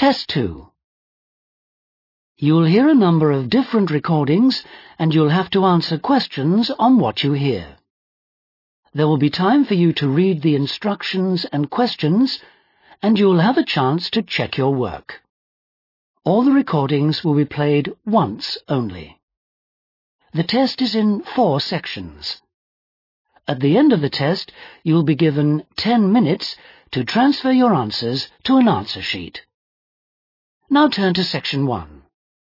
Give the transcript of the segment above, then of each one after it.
Test 2. You'll hear a number of different recordings and you'll have to answer questions on what you hear. There will be time for you to read the instructions and questions, and you'll have a chance to check your work. All the recordings will be played once only. The test is in 4 sections. At the end of the test, you'll be given 10 minutes to transfer your answers to an answer sheet. Now turn to Section 1.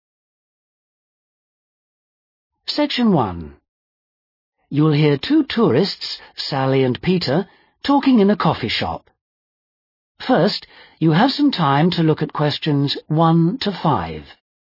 Section 1. You'll hear 2 tourists, Sally and Peter, talking in a coffee shop. First, you have some time to look at questions 1 to 5.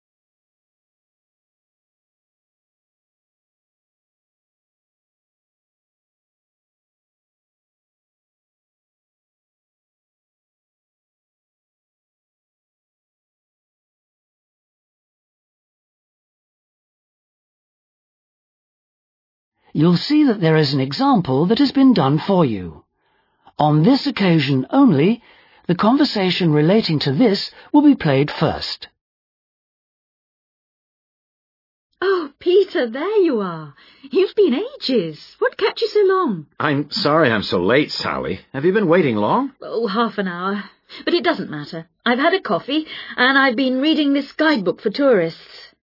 You'll see that there is an example that has been done for you. On this occasion only, the conversation relating to this will be played first. Oh, Peter, there you are. You've been ages. What kept you so long? I'm sorry I'm so late, Sally. Have you been waiting long? Oh, half an hour. But it doesn't matter. I've had a coffee, and I've been reading this guidebook for tourists.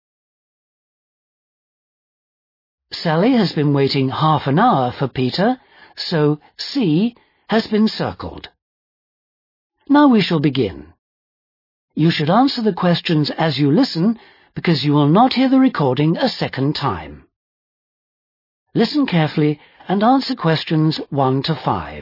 Sally has been waiting half an hour for Peter, so C has been circled. Now we shall begin. You should answer the questions as you listen, because you will not hear the recording a second time. Listen carefully and answer questions 1 to 5.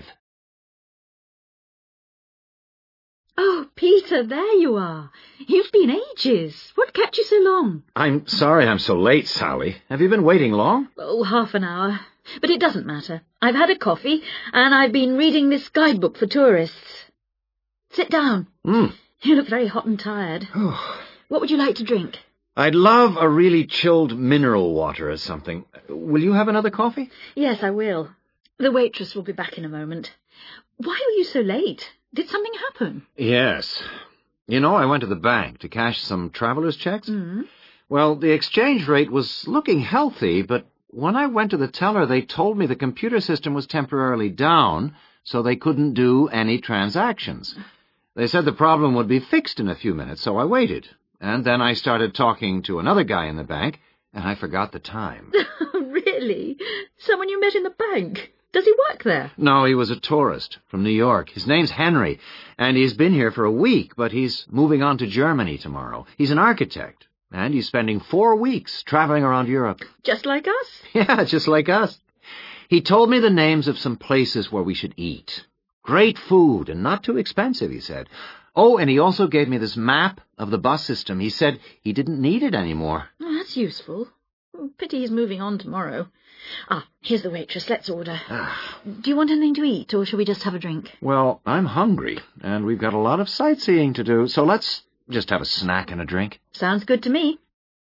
Oh, Peter, there you are. You've been ages. What kept you so long? I'm sorry I'm so late, Sally. Have you been waiting long? Oh, half an hour. But it doesn't matter. I've had a coffee, and I've been reading this guidebook for tourists. Sit down. You look very hot and tired. What would you like to drink? I'd love a really chilled mineral water or something. Will you have another coffee? Yes, I will. The waitress will be back in a moment. Why were you so late? Did something happen? Yes. You know, I went to the bank to cash some traveler's checks. Well, the exchange rate was looking healthy, but when I went to the teller, they told me the computer system was temporarily down, so they couldn't do any transactions. They said the problem would be fixed in a few minutes, so I waited. And then I started talking to another guy in the bank, and I forgot the time. Really? Someone you met in the bank? Does he work there? No, he was a tourist from New York. His name's Henry, and he's been here for a week, but he's moving on to Germany tomorrow. He's an architect, and he's spending 4 weeks traveling around Europe. Just like us? Yeah, just like us. He told me the names of some places where we should eat. Great food, and not too expensive, he said. Oh, and he also gave me this map of the bus system. He said he didn't need it anymore. Oh, that's useful. Pity he's moving on tomorrow. Here's the waitress. Let's order. Do you want anything to eat, or shall we just have a drink? Well, I'm hungry, and we've got a lot of sightseeing to do, so let's just have a snack and a drink. Sounds good to me.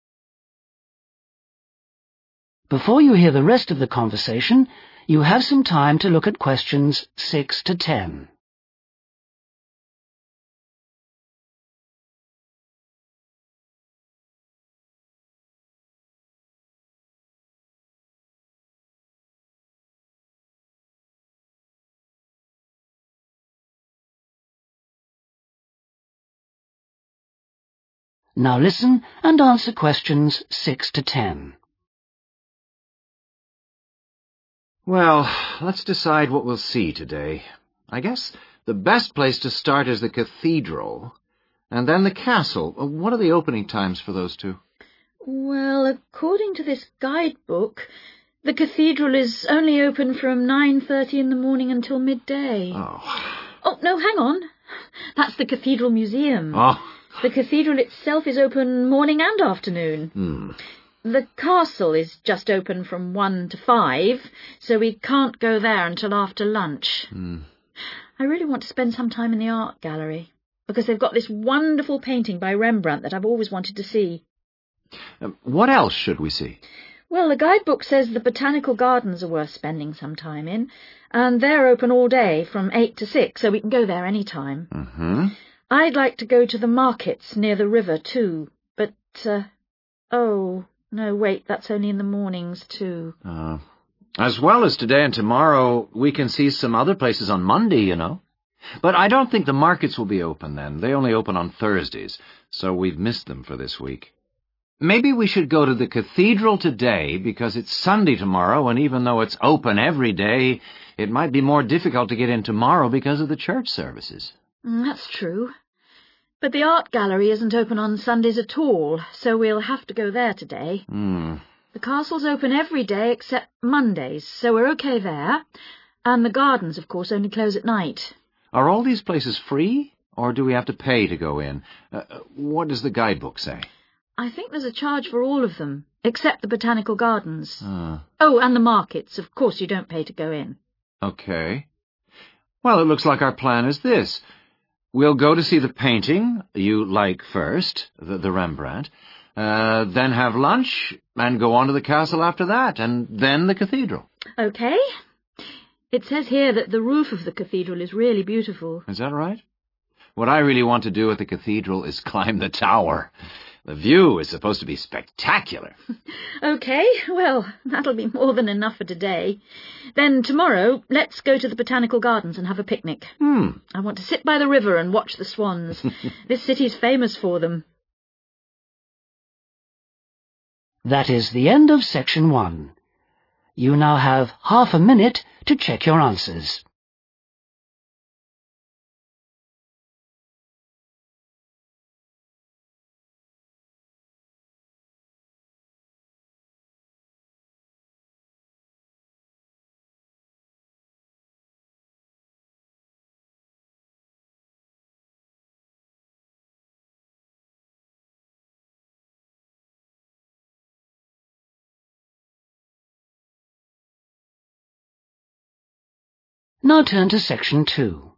Before you hear the rest of the conversation, you have some time to look at questions 6 to 10. Now listen and answer questions 6 to 10. Well, let's decide what we'll see today. I guess the best place to start is the cathedral, and then the castle. What are the opening times for those two? Well, according to this guidebook, the cathedral is only open from 9:30 in the morning until midday. Oh, no, hang on. That's the Cathedral Museum. The cathedral itself is open morning and afternoon. The castle is just open from 1 to 5, so we can't go there until after lunch. I really want to spend some time in the art gallery, because they've got this wonderful painting by Rembrandt that I've always wanted to see. What else should we see? Well, the guidebook says the botanical gardens are worth spending some time in, and they're open all day from 8 to 6, so we can go there any time. I'd like to go to the markets near the river, too, but, oh, no, wait, that's only in the mornings, too. As well as today and tomorrow, we can see some other places on Monday, you know. But I don't think the markets will be open then. They only open on Thursdays, so we've missed them for this week. Maybe we should go to the cathedral today because it's Sunday tomorrow, and even though it's open every day, it might be more difficult to get in tomorrow because of the church services. That's true. But the art gallery isn't open on Sundays at all, so we'll have to go there today. The castle's open every day except Mondays, so we're okay there. And the gardens, of course, only close at night. Are all these places free, or do we have to pay to go in? What does the guidebook say? I think there's a charge for all of them, except the botanical gardens. Oh, and the markets. Of course you don't pay to go in. Okay. Well, it looks like our plan is this. We'll go to see the painting you like first, the Rembrandt, then have lunch, and go on to the castle after that, and then the cathedral. Okay. It says here that the roof of the cathedral is really beautiful. Is that right? What I really want to do at the cathedral is climb the tower. The view is supposed to be spectacular. Okay, well, that'll be more than enough for today. Then tomorrow, let's go to the botanical gardens and have a picnic. I want to sit by the river and watch the swans. This city's famous for them. That is the end of section 1. You now have half a minute to check your answers. Now turn to section 2.